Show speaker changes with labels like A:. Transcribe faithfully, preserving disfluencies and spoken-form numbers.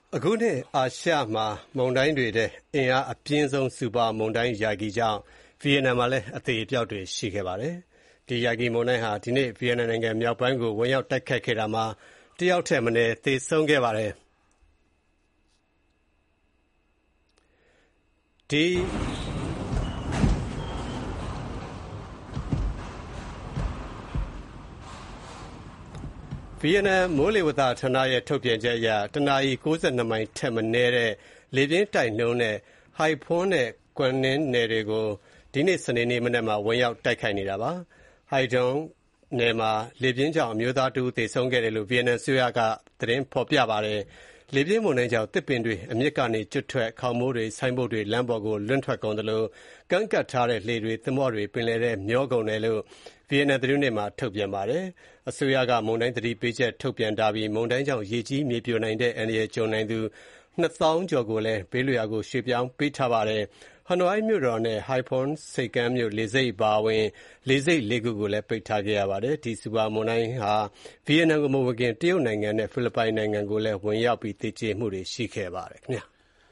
A: အခုနှစ်အာရှမှာမုန်တိုင်းတွေထဲအင်အားအပြင်းဆုံးစူပါမုန်တိုင်းယာဂီကြောင့်ဗီယက်နမ်မှာလည်းအသေအပျောက်တွေရှိခဲ့ပါတယ်။ဒီယာဂီမုန်တိုင်းဟာဒီနေ့ဗီယက်နမ်နိုင်ငံမြောက်ပိုင်းကိုဝင်ရောက်တိုက်ခတ်ခဲ့တာမှာတယောက်ထက်မနည်းသေဆုံးခဲ့ပါတယ်။ဒီဗီယက်နမ်မိုးလေဝသဌာနရဲ့ထုတ်ပြန်ချက်အရတနာရီ၉၂မိုင်ထက်မနည်းတဲ့လေပြင်းတိုက်နှုန်းနဲ့ Haiphong နဲ့ Quang Ninh နယ်တွေကိုဒီနေ့စနေနေ့မနက်မှာဝင်ရောက်တိုက်ခတ်နေတာပါ။ Haiphong နယ်မှာလေပြင်းကြောင့်အမျိုးသားတဦးသေဆုံးခဲ့တယ်လို့ဗီယက်နမ်အစိုးရကသတင်းဖော်ပြပါတယ်။လေပြင်းမုန်တိုင်းကြောင့်သစ်ပင်တွေအမြစ်ကနေကျွတ်ထွက်ခေါင်မိုးတွေဆိုင်းဘုတ်တွေလမ်းပေါ်ကိုလွင့်ထွက်ကုန်သလိုကမ်းကပ်ထားတဲ့လှေတွေသင်္ဘောတွေပင်လယ်ထဲမျောကုန်တယ်လို့ဗီယက်နမ်သတင်းတွေမှာထုတ်ပြန်ပါတယ်။အစိုးရကမုန်တိုင်းသတိပေးချက်ထုတ်ပြန်ထားပြီးမုန်တိုင်းကြောင့်ရေကြီးမြေပြိုနိုင်တဲ့အန္တရာယ်ကြုံနိုင်သူနှစ်သောင်းကျော်ကိုလည်းဘေးလွတ်ရာကိုရွှေ့ပြောင်းပေးထားပါတယ်။ ဟနွိုင်းမြို့တော်နဲ့ Haiphong ဆိပ်ကမ်းမြို့လေဆိပ်အပါအဝင်လေဆိပ်လေးခုကိုလည်းပိတ်ထားခဲ့ရပါတယ်။ ဒီစူပါမုန်တိုင်းဟာဗီယက်နမ်ကိုမဝင်ခင်တရုတ်နိုင်ငံနဲ့ဖိလစ်ပိုင်နိုင်ငံကိုလည်းဝင်ရောက်ပြီးသေကျေမှုတွေရှိခဲ့ပါတယ်ခင်ဗျာ။